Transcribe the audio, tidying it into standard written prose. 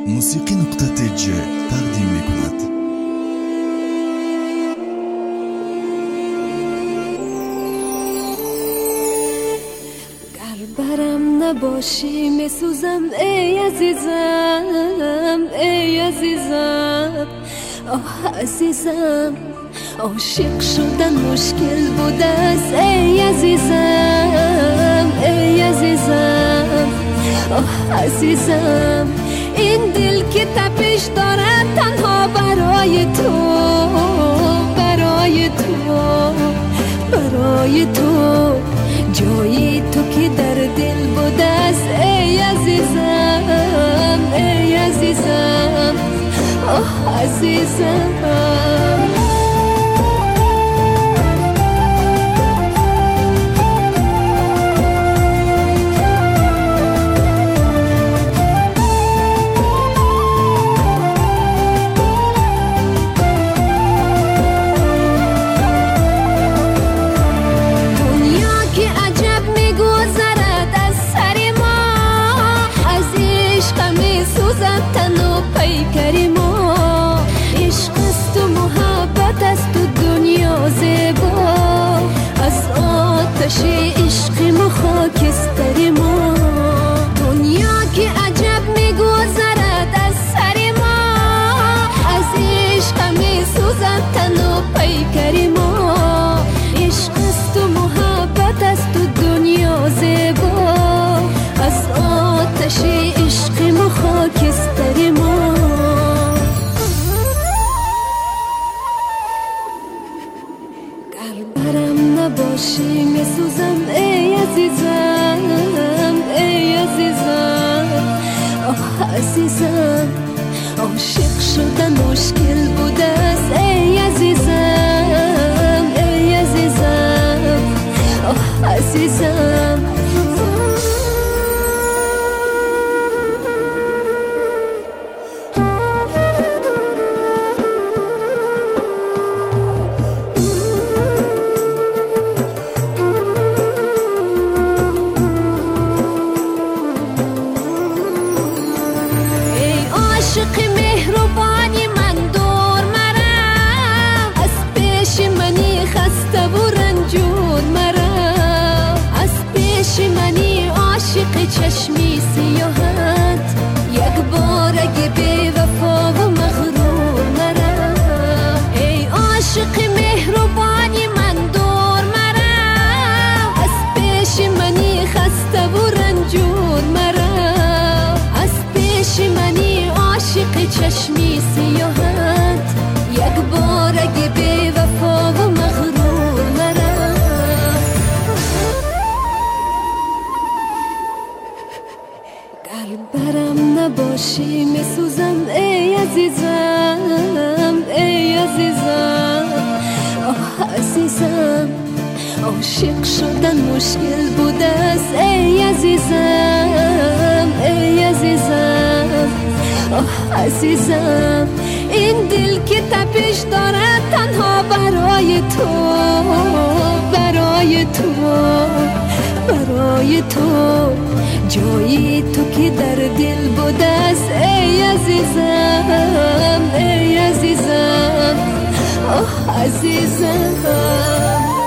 موسیقی نقطه تج تقدیم میکند. برم نباشی میسوزم ای عزیزم، ای عزیزم، آه عزیزم. عاشق شدن مشکل بوده است ای عزیزم، ای عزیزم، آه عزیزم. این دل که تپش دارد تنها برای تو، برای تو، برای تو. جایی تو که در دل بوده است ای عزیزم، ای عزیزم، آه عزیزم. عشق ما خاکستر ما، دنیا که عجب میگذرد از سر ما. از عشق میسوزد تن و پیکر ما. عشق است و محبت است و دنیا زیبا. از آتش عشق ما خاکستر ما. برم نباشی میسوزم ای عزیزم، ای عزیزم، آه عزیزم. عاشق شدن مشکل بوده است ای عزیزم، ای عزیزم، آه عزیزم. عاشق مهربانی من دور مرم، از پیش منی خسته و رنجور مرم. از پیش منی عاشق چشمی سیاحت، یک بارگ بی وفا و مغرور مرم. ای عاشق مهربانی من دور مرم، از پیش منی خسته و رنجور مرم. از پیش منی عاشق چشمی سیاحت، یک بارگ بی وفا و مغرور مرم. برم نباشی میسوزم ای عزیزم، ای عزیزم، آه عزیزم. عاشق شدن مشکل بوده است ای عزیزم، ای عزیزم، آه عزیزم. این دل که تپش دارد تنها برای تو، برای تو، برای تو. جایی تو که در دل بوده است ای عزیزم، ای عزیزم، آه عزیزم.